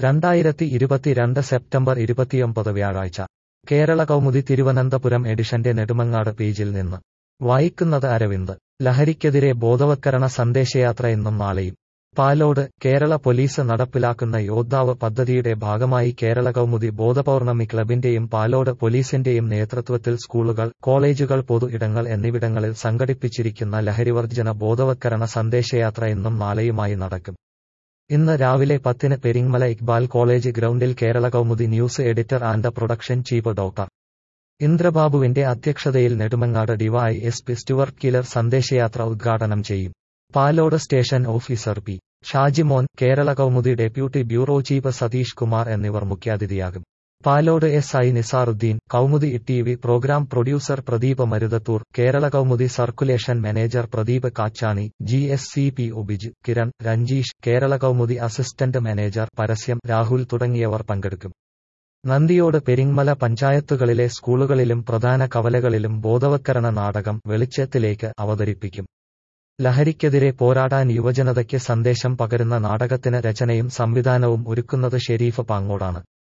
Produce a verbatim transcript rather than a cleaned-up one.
രണ്ടായിരത്തി ഇരുപത്തിരണ്ട് സെപ്റ്റംബർ ഇരുപത്തിയൊമ്പത് വ്യാഴാഴ്ച കേരള കൗമുദി തിരുവനന്തപുരം എഡിഷന്റെ നെടുമങ്ങാട് പേജിൽ നിന്ന് വായിക്കുന്നത് അരവിന്ദ്. ലഹരിക്കെതിരെ ബോധവത്കരണ സന്ദേശയാത്ര ഇന്നും നാളെയും. പാലോട്. കേരള പോലീസ് നടപ്പിലാക്കുന്ന യോദ്ധാവ് പദ്ധതിയുടെ ഭാഗമായി കേരള കൗമുദി ബോധപൗർണമി ക്ലബിന്റെയും പാലോട് പോലീസിന്റെയും നേതൃത്വത്തിൽ സ്കൂളുകൾ, കോളേജുകൾ, പൊതു ഇടങ്ങൾ എന്നിവിടങ്ങളിൽ സംഘടിപ്പിച്ചിരിക്കുന്ന ലഹരിവർജ്ജന ബോധവത്കരണ സന്ദേശയാത്ര ഇന്നും നാളെയുമായി നടക്കും. ഇന്ന് രാവിലെ പത്തിന് പെരിങ്ങമല ഇക്ബാൽ കോളേജ് ഗ്രൗണ്ടിൽ Kerala Kaumudi news editor and production chief doctor ഇന്ദ്രബാബുവിന്റെ അധ്യക്ഷതയിൽ നെടുമങ്ങാട് ഡിവൈഎസ്പി സ്റ്റുവർട്ട് കിലർ സന്ദേശയാത്ര ഉദ്ഘാടനം ചെയ്യും. Palode station officer P. Shajimon, Kerala Kaumudi deputy bureau chief Satheesh Kumar എന്നിവർ മുഖ്യാതിഥിയാകും. Palode S I Nizaruddin, Kaumudi T V programme producer Pradeep Maruthathoor, Kerala Kaumudi circulation manager Pradeep Kachani, G S C P O Biju, Kiran, Ranjeesh, Kerala Kaumudi assistant manager പരസ്യം രാഹുൽ തുടങ്ങിയവർ പങ്കെടുക്കും. നന്ദിയോട്, പെരിങ്ങമല പഞ്ചായത്തുകളിലെ സ്കൂളുകളിലും പ്രധാന കവലകളിലും ബോധവത്കരണ നാടകം വെളിച്ചത്തിലേക്ക് അവതരിപ്പിക്കും. ലഹരിക്കെതിരെ പോരാടാൻ യുവജനതയ്ക്ക് സന്ദേശം പകരുന്ന നാടകത്തിന് രചനയും സംവിധാനവും ഒരുക്കുന്നത് ഷെരീഫ് പാങ്ങോടാണ്.